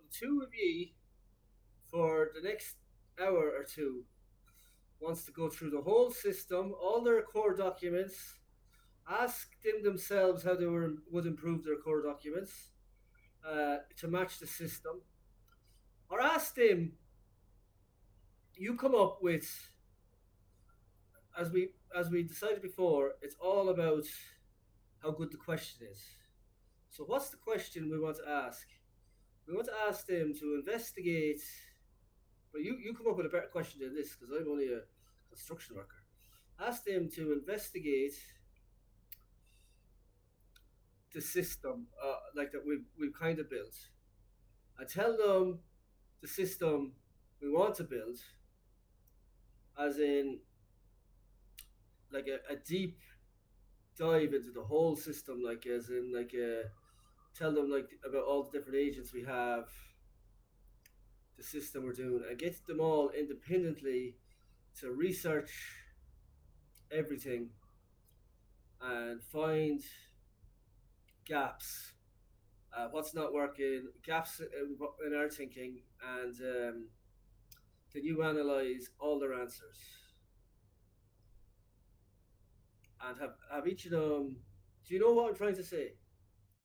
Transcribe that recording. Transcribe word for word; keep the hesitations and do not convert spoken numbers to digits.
the two of ye for the next hour or two wants to go through the whole system, all their core documents, ask them themselves how they were, would improve their core documents uh, to match the system, or ask them. You come up with, as we as we decided before, it's all about how good the question is. So, what's the question we want to ask? We want to ask them to investigate. But you, you come up with a better question than this because I'm only a construction worker. Ask them to investigate the system, uh, like that we've, we've kind of built. I tell them the system we want to build, as in like a, a deep dive into the whole system, like as in like a, tell them like about all the different agents we have, the system we're doing, and get them all independently to research everything and find gaps, uh, what's not working, gaps in, in our thinking, and um, then you analyze all their answers and have, have each of them. Do you know what I'm trying to say?